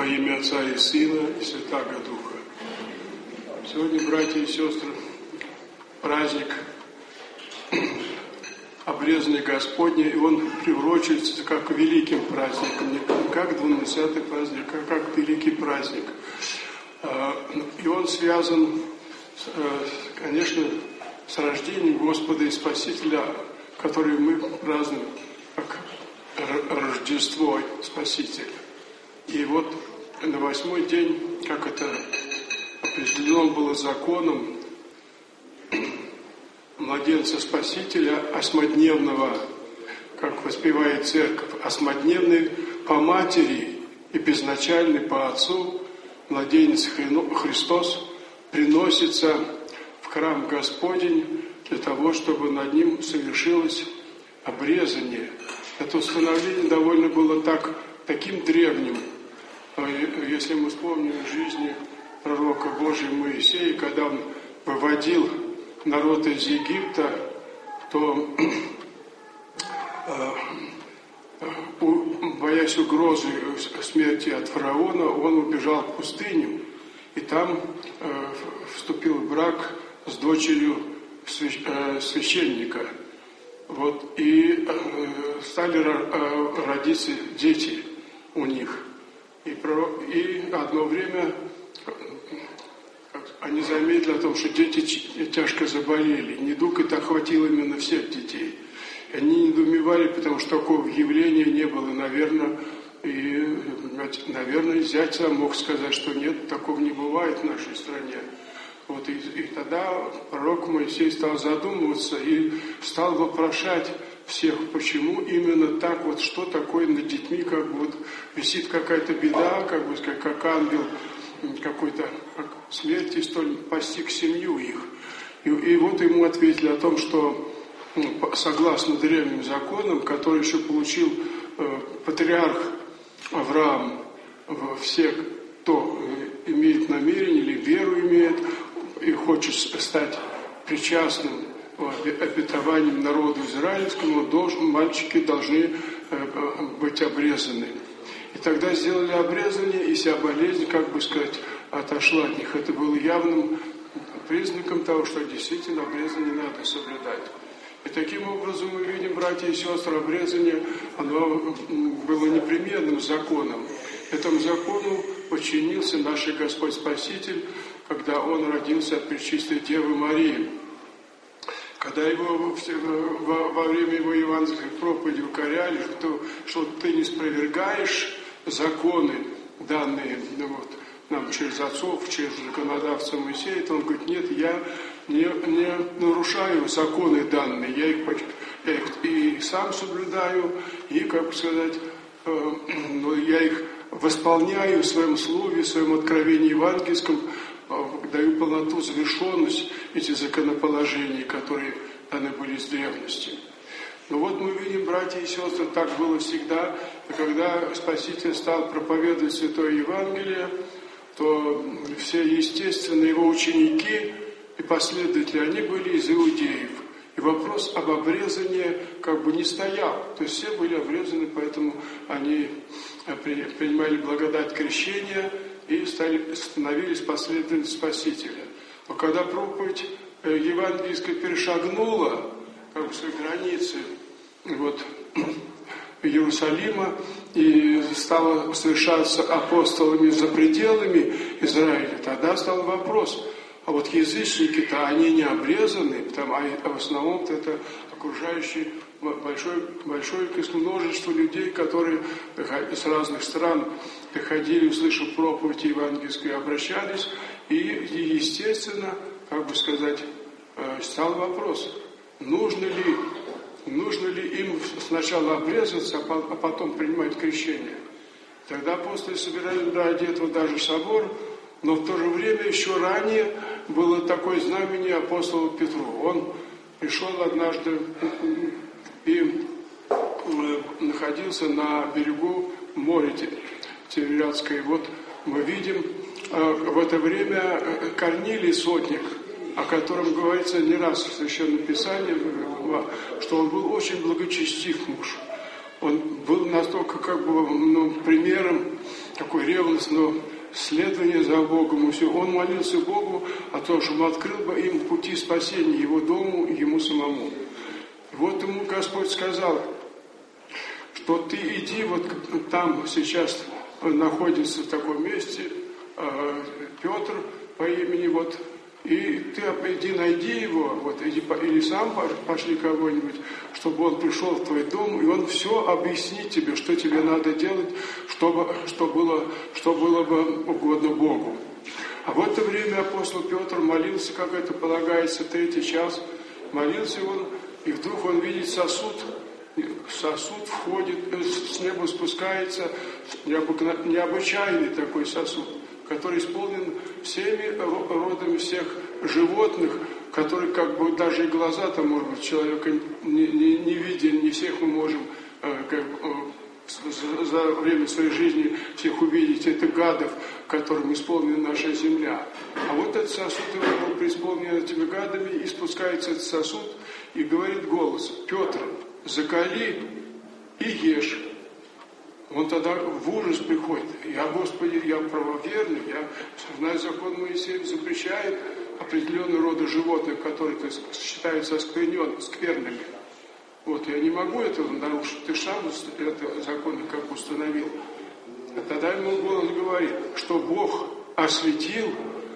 Во имя Отца и Сына и Святаго Духа. Сегодня, братья и сестры, праздник обрезания Господня, и он приурочивается как великим праздником, не как 12-й праздник, а как великий праздник. И он связан, конечно, с рождением Господа и Спасителя, который мы празднуем как Рождество Спасителя. И вот на 8-й день, как это определено было законом, младенца Спасителя, осьмодневного, как воспевает Церковь, осьмодневный по матери и безначальный по отцу, младенец Христос приносится в храм Господень для того, чтобы над ним совершилось обрезание. Это установление довольно было таким древним. Если мы вспомним жизни пророка Божия Моисея, когда он выводил народ из Египта, то, боясь угрозы смерти от фараона, он убежал в пустыню, и там вступил в брак с дочерью священника. Вот, и стали родиться дети у них. И одно время они заметили о том, что дети тяжко заболели. Недуг это охватил именно всех детей. И они недоумевали, потому что такого явления не было, наверное. И, зять сам мог сказать, что нет, такого не бывает в нашей стране. Вот, и тогда пророк Моисей стал задумываться и стал вопрошать всех, почему именно так, вот что такое над детьми, как бы вот висит какая-то беда, как бы сказать, как ангел какой-то смерти, столь постиг семью их. И вот ему ответили о том, что согласно древним законам, который еще получил патриарх Авраам, все, кто имеет намерение или веру имеет и хочет стать причастным обетованием народу израильскому, мальчики должны быть обрезаны. И тогда сделали обрезание, и вся болезнь, как бы сказать, отошла от них. Это было явным признаком того, что действительно обрезание надо соблюдать. И таким образом мы видим, братья и сестры, обрезание, оно было непременным законом. Этому закону подчинился наш Господь Спаситель, когда Он родился от Пречистой Девы Марии. Когда его во время его евангельской проповеди укоряли, что ты не спровергаешь законы, данные нам через отцов, через законодавца Моисея, то он говорит, нет, я не нарушаю законы данные, я их и сам соблюдаю, и, как бы сказать, я их восполняю в своем слове, в своем откровении евангельском, даю полноту, завершенность этих законоположений, которые даны были с древности. Но вот мы видим, братья и сестры, так было всегда, и когда Спаситель стал проповедовать Святое Евангелие, то все, естественно, его ученики и последователи, они были из иудеев. И вопрос об обрезании как бы не стоял. То есть все были обрезаны, поэтому они принимали благодать крещения и становились последователями Спасителя. Но когда проповедь евангельская перешагнула как бы свои границы Иерусалима и стала совершаться апостолами за пределами Израиля, тогда стал вопрос, а вот язычники-то, они не обрезаны, а в основном-то это окружающие большое множество людей, которые с разных стран приходили, услышав проповедь евангельскую, обращались, и естественно, как бы сказать, стал вопрос, нужно ли им сначала обрезаться, а потом принимать крещение. Тогда апостолы собирались ради этого даже в собор, но в то же время еще ранее было такое знамение апостолу Петру. Он пришел однажды и находился на берегу моря Тивериадского. И вот мы видим в это время Корнилий сотник, о котором говорится не раз в Священном Писании, что он был очень благочестив муж. Он был настолько примером такое ревностное следование за Богом. И все. Он молился Богу о том, чтобы открыл бы им пути спасения его дому и ему самому. И вот ему Господь сказал, что ты иди, вот там сейчас находится в таком месте Петр по имени, вот, и ты иди найди его, вот, или сам пошли кого-нибудь, чтобы он пришел в твой дом, и он все объяснит тебе, что тебе надо делать, что было бы угодно Богу. А в это время апостол Петр молился, как это полагается, 3-й час, молился он, и вдруг он видит сосуд входит, с неба спускается, необычайный такой сосуд, который исполнен всеми родами всех животных, которые как бы даже и глаза-то, может быть, человека не виден, не всех мы можем за время своей жизни всех увидеть, это гадов, которым исполнена наша земля. А вот этот сосуд его был преисполнен этими гадами, и спускается этот сосуд, и говорит голос: Петр, закали и ешь. Он тогда в ужас приходит. Я, Господи, я правоверный, я знаю, закон Моисея запрещает определенные роды животных, которые считаются скверными. Вот, я не могу этого нарушить, ты сам это закон как установил. А тогда ему голос говорит, что Бог осветил,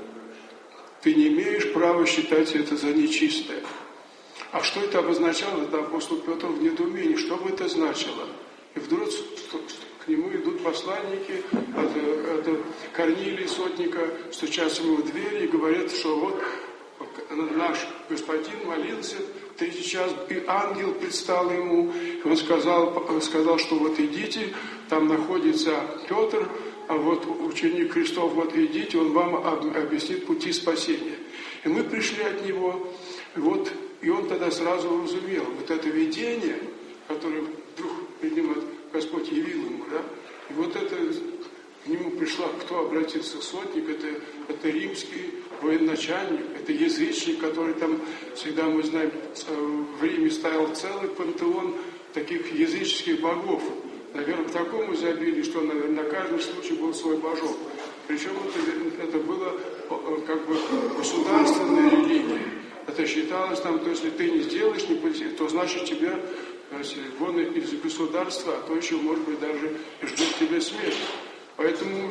ты не имеешь права считать это за нечистое. А что это обозначало? Это апостол Петр в недоумении. Что бы это значило? И вдруг к нему идут посланники от Корнилия, сотника, стучатся ему в дверь и говорят, что вот наш господин молился, 3-й час, и ангел предстал ему, и он сказал, что вот идите, там находится Петр, а вот ученик Христов, вот идите, он вам объяснит пути спасения. И мы пришли от него, вот, и он тогда сразу уразумел, вот это видение, которое вдруг перед ним Господь явил ему, да, и вот это к нему пришла, кто обратился, сотник, это римский военачальник, это язычник, который там, всегда мы знаем, в Риме ставил целый пантеон таких языческих богов. Наверное, в таком изобилии, что, наверное, на каждый случай был свой божок. Причем это было как бы государственная религия. Это считалось там, то если ты не сделаешь, то значит тебя вон из государства, а то еще, может быть, даже и ждет тебя смерть. Поэтому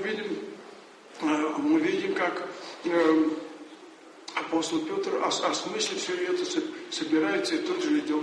мы видим, как апостол Петр, осмыслив все это, собирается и тут же идет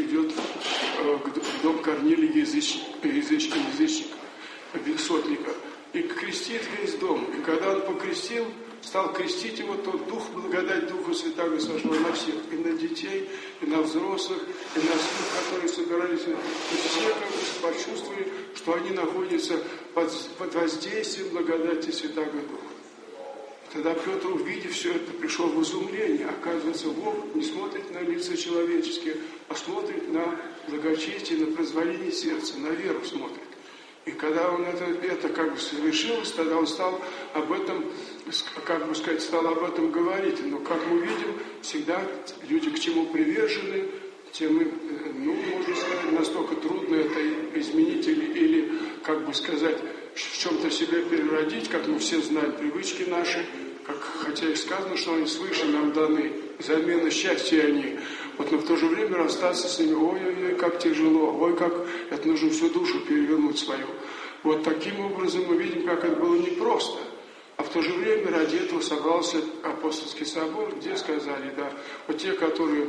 в дом Корнилия язычника, сотника, и крестит весь дом. И когда он покрестил, стал крестить его, то благодать Духа Святаго сошла на всех, и на детей, и на взрослых, и на всех, которые собирались. И все как бы почувствовали, что они находятся под воздействием благодати Святаго Духа. Тогда Петр, увидев все это, пришел в изумление. Оказывается, Бог не смотрит на лица человеческие, а смотрит на благочестие, на произволение сердца, на веру смотрит. И когда он это как бы совершилось, тогда он стал об этом, как бы сказать, стал об этом говорить. Но, как мы видим, всегда люди к чему привержены, тем, можно сказать, настолько трудно это изменить или как бы сказать, в чем-то себя переродить, как мы все знаем, привычки наши, хотя и сказано, что они свыше нам даны, замена счастья они. Но в то же время расстаться с ними, ой-ой-ой, как тяжело, ой, как это нужно всю душу перевернуть свою. Вот таким образом мы видим, как это было непросто. А в то же время ради этого собрался апостольский собор, где сказали, да, вот те, которые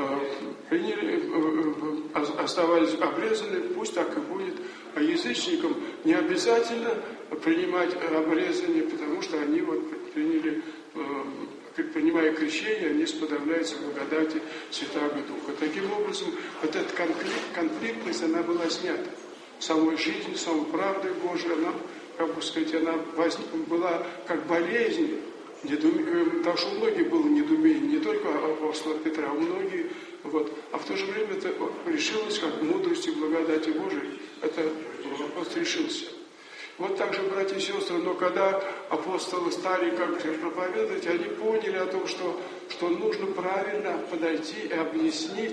оставались обрезаны, пусть так и будет. А язычникам не обязательно принимать обрезание, потому что они приняли, принимая крещение, они сподобляются благодати Святаго Духа. Таким образом, вот эта конфликтность, она была снята. Самой жизнью, самой правдой Божией, она, как бы сказать, она была как болезнь, потому что у многих было недоумение, не только апостола Петра, а у многих. А в то же время это решилось как мудрости и благодати Божией. Это вопрос решился. Вот так же, братья и сестры, но когда апостолы стали проповедовать, они поняли о том, что нужно правильно подойти и объяснить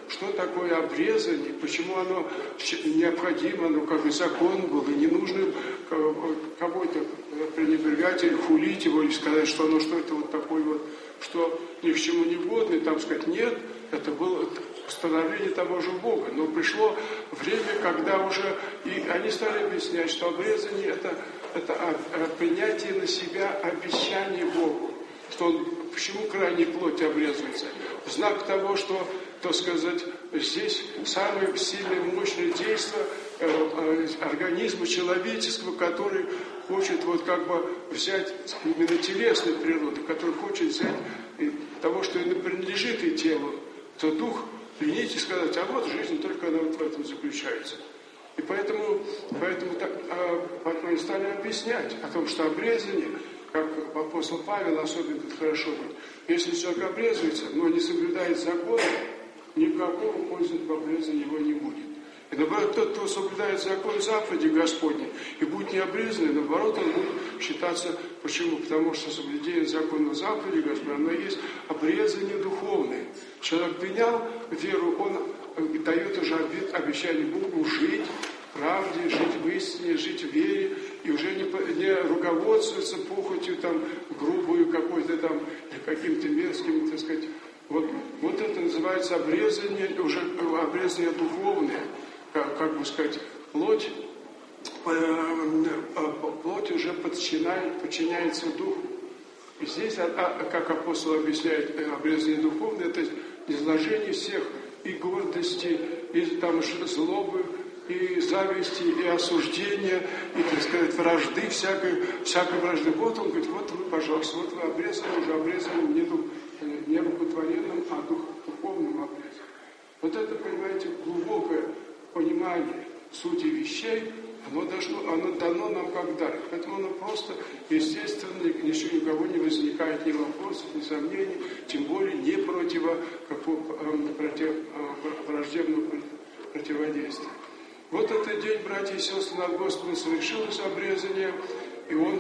что такое обрезание, почему оно необходимо, оно как бы закон был, и не нужно кого-то пренебрегать или хулить его, или сказать, что оно что это вот такое вот, что ни к чему не годно, и там сказать нет, это было постановление того же Бога. Но пришло время, когда уже и они стали объяснять, что обрезание это принятие на себя обещания Богу, что он почему крайней плоти обрезывается? В знак того, что, так сказать, здесь самое сильное, мощное действие организма человеческого, который хочет вот как бы взять именно телесную природу, который хочет взять того, что и принадлежит и телу, то дух принять и сказать, а вот жизнь только она вот в этом заключается. И поэтому они стали объяснять о том, что обрезание, как апостол Павел особенно хорошо говорит, если человек обрезывается, но не соблюдает закон, никакого пользы в обрезании его не будет. И наоборот, тот, кто соблюдает закон заповеди Господни и будет не обрезанный, наоборот, он будет считаться, почему? Потому что соблюдение закона заповеди Господни, оно есть обрезание духовное. Человек принял веру, он дает уже обещание Богу жить в правде, жить в истине, жить в вере, и уже не руководствуется похотью там грубую какой-то там, каким-то мерзким, так сказать. Вот это называется обрезание, уже обрезание духовное, как бы сказать, плоть уже подчиняется духу. И здесь, как апостол объясняет, обрезание духовное, это изложение всех и гордости, и там злобы, и зависти, и осуждения, и, так сказать, вражды, всякой вражды. Вот он говорит, вот вы, пожалуйста, вот вы обрезаны, уже обрезаны не рукотворенным, а духовным обрезом. Вот это, понимаете, глубокое понимание сути вещей, оно дано нам как дар. Поэтому оно просто, естественно, ничего никого не возникает ни вопросов, ни сомнений, тем более не враждебного противодействия. Вот этот день, братья и сестры, над Господом совершилось обрезание, и он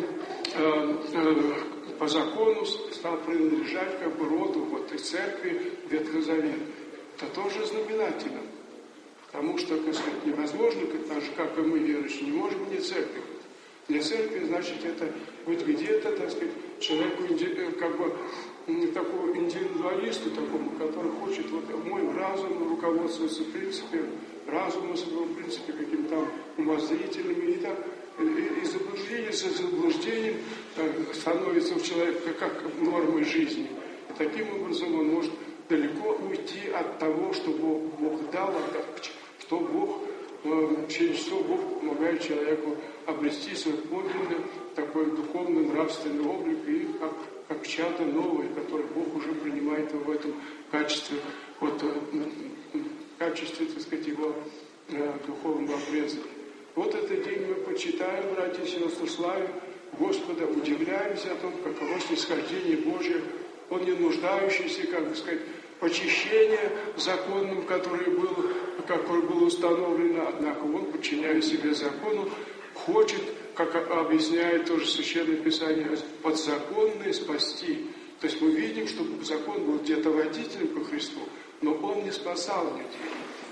по закону стал принадлежать как бы роду вот и церкви Ветхозаветной. Это тоже знаменательно. Потому что, так сказать, невозможно, так же, как и мы, верующие, не можем вне церкви. Вне церкви, значит, это быть где-то, так сказать, человеку, как бы, такому индивидуалисту, такому, который хочет, вот, моим разумом руководствоваться, в принципе, разумом, в принципе, каким-то умозрительным, и так, и заблуждение за заблуждением становится у человека как нормой жизни. И таким образом он может далеко уйти от того, что Бог дал, что Бог, через что Бог помогает человеку обрести свой подлинный, такой духовный, нравственный облик, и как чья-то новое, которое Бог уже принимает его в этом качестве, вот, так сказать, его духовного обрезания. Вот этот день мы почитаем, братья и сестры, славим Господа, удивляемся о том, каково снисхождение Божие, Он не нуждающийся, как бы сказать, почищение законным, которое было установлено, однако Он, подчиняя себе закону, хочет, как объясняет тоже Священное Писание, подзаконное спасти. То есть мы видим, что закон был где-то водителем ко Христу, но Он не спасал людей.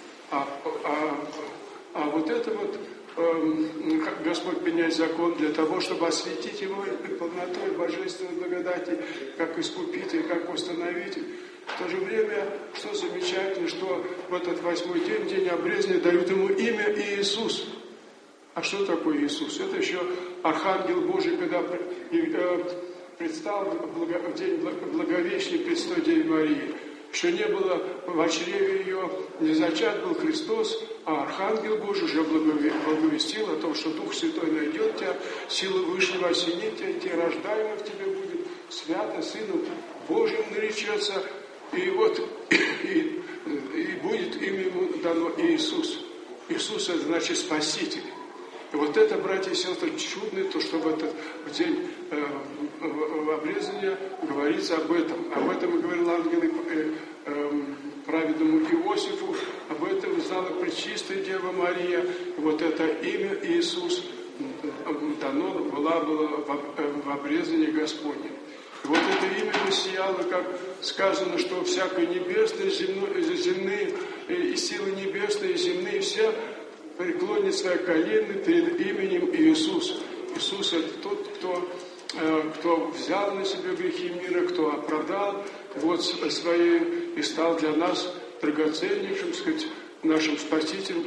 А вот это вот Господь меняет закон для того, чтобы осветить его полнотой божественной благодати, как искупитель, как установитель. В то же время, что замечательно, что в этот 8-й день, день обрезания, дают ему имя Иисус. А что такое Иисус? Это еще Архангел Божий, когда предстал в день Благовещения Престой Деве Марии. Еще не было в чреве ее, не зачат был Христос, а Архангел Божий уже благовестил о том, что Дух Святой найдет тебя, сила Вышнего осенит тебя, и те рождаемый в тебе будет, свято Сыном Божьим наречется, и вот, и будет имя ему дано Иисус. Иисус — это значит Спаситель. И вот это, братья и сестры, чудно, то, что в этот день обрезания говорится об этом. Об этом и говорил ангел праведному Иосифу, об этом знала пречистая Дева Мария. И вот это имя Иисус дано было в обрезании Господнем. И вот это имя воссияло, как сказано, что всякое небесное, земные и силы небесные, и земные, все преклонят свои колени перед именем Иисус. Иисус – это тот, кто взял на себя грехи мира, кто оправдал свои и стал для нас драгоценнейшим, сказать, нашим Спасителем,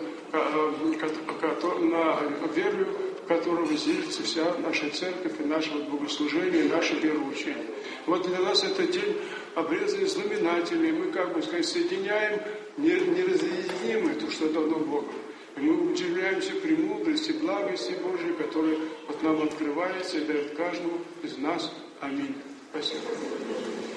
на веру которого зиждется вся наша церковь и наше богослужение, и наше вероучение. Вот для нас этот день обрезанный знаменательный, мы, соединяем неразъединимое то, что дано Богом. И мы удивляемся премудрости, благости Божьей, которая нам открывается и дает каждому из нас. Аминь. Спасибо.